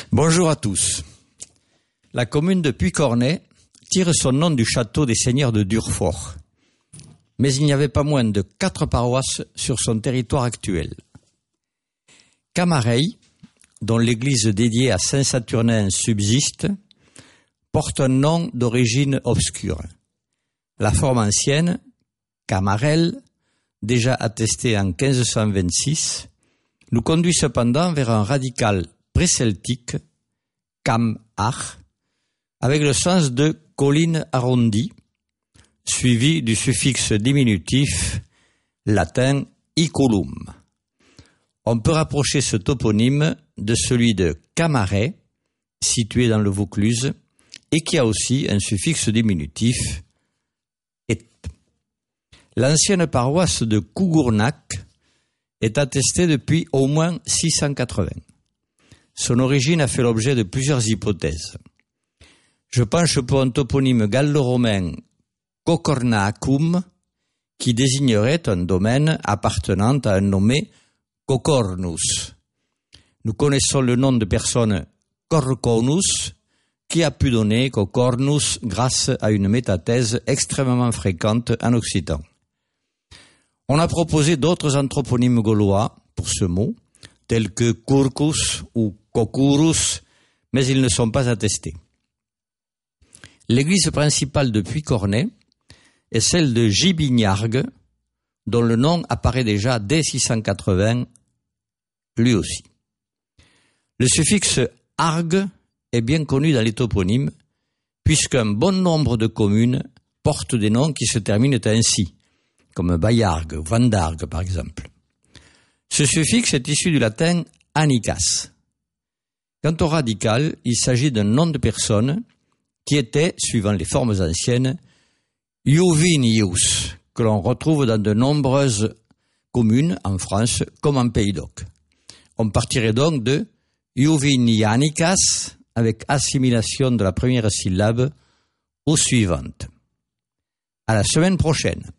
Bonjour à tous. La commune de Puy-Cornet tire son nom du château des seigneurs de Durfort. Mais il n'y avait pas moins de 4 paroisses sur son territoire actuel. Camareil, dont l'église dédiée à Saint-Saturnin subsiste, porte un nom d'origine obscure. La forme ancienne, Camarel, déjà attestée en 1526, nous conduit cependant vers un radical pré-celtique, Cam-Ar, avec le sens de colline arrondie, suivi du suffixe diminutif latin iculum. On peut rapprocher ce toponyme de celui de Camaret, situé dans le Vaucluse, et qui a aussi un suffixe diminutif et. L'ancienne paroisse de Cougournac est attestée depuis au moins 680. Son origine a fait l'objet de plusieurs hypothèses. Je penche pour un toponyme gallo-romain Cocornacum, qui désignerait un domaine appartenant à un nommé Cocornus. Nous connaissons le nom de personne Corconus, qui a pu donner Cocornus grâce à une métathèse extrêmement fréquente en occitan. On a proposé d'autres anthroponymes gaulois pour ce mot, tels que Curcus ou Cocurus, mais ils ne sont pas attestés. L'église principale de Puy-Cornet est celle de Gibignargues, dont le nom apparaît déjà dès 680, lui aussi. Le suffixe « argue » est bien connu dans les toponymes, puisqu'un bon nombre de communes portent des noms qui se terminent ainsi, comme Baillargues ou Vendargues par exemple. Ce suffixe est issu du latin « anicas ». Quant au radical, il s'agit d'un nom de personne qui était, suivant les formes anciennes, Iuvinius, que l'on retrouve dans de nombreuses communes en France comme en Pays d'Oc. On partirait donc de Iuvinianicas avec assimilation de la première syllabe aux suivantes. À la semaine prochaine.